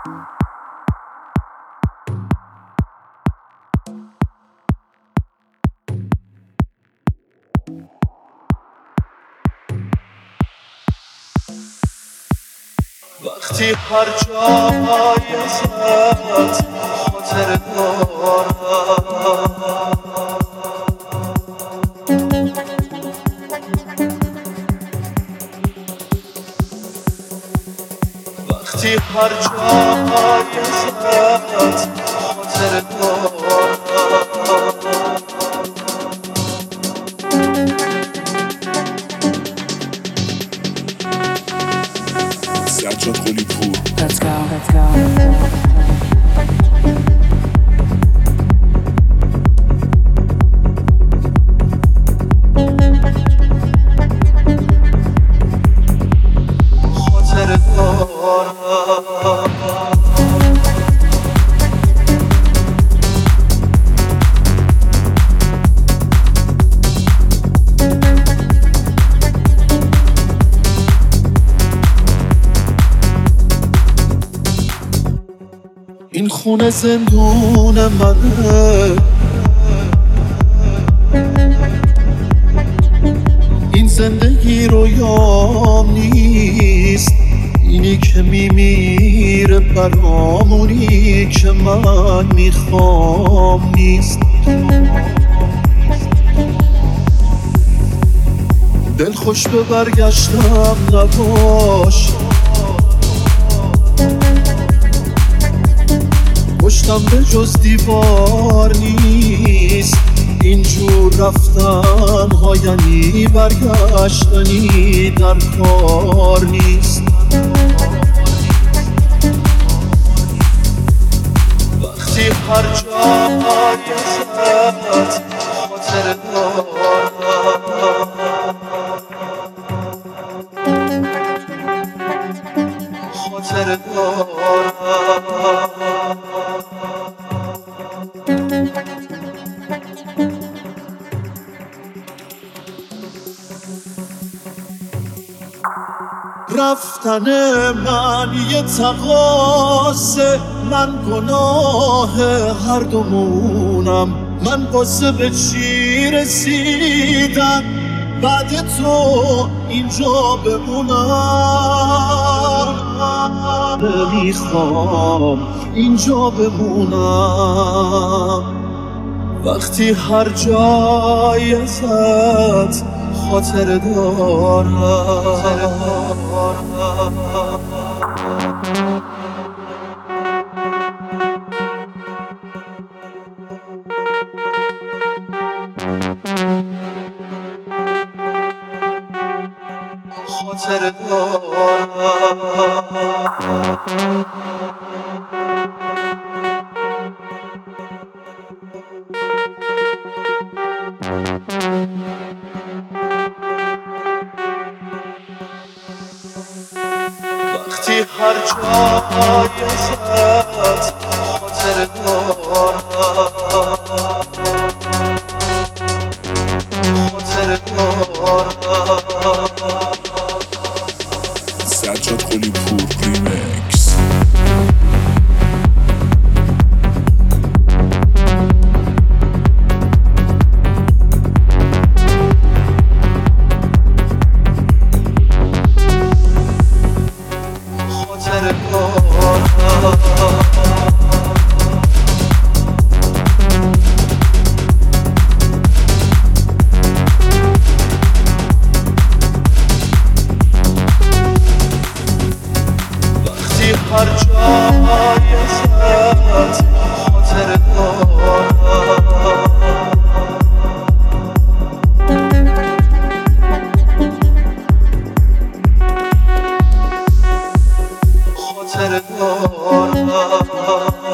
وقتی هر جای ازت خاطر دارم، وقتی هر جای ازت خاطر دارم، سجاد قلی پور. Let's go, let's go. خاطر دارم. این خونه زندون منه، این زندگی رویام نیست، اینی که میمیره برامونی که من میخوام نیست. دل خوش به برگشتم نباش، پشتم به جز دیوار نیست، اینجور رفتن ها یعنی برگشتنی در کار نیست. وقتی هر جای ازت خاطر دارم، خاطر دارم. رفتن من یه تقاصه، من گناه هر دومونم، من قصه به چی رسیدم بعد تو اینجا بمونم. نمیخوام اینجا بمونم. وقتی هر جای ازت خاطر دارم، خاطر دارم. وقتی هر جای ازت خاطر دارم، خاطر دارم. سجاد قلی پور ریمکس. خاطر دارم. وقتی هر جای ازت خاطر دارم، خاطر دارم.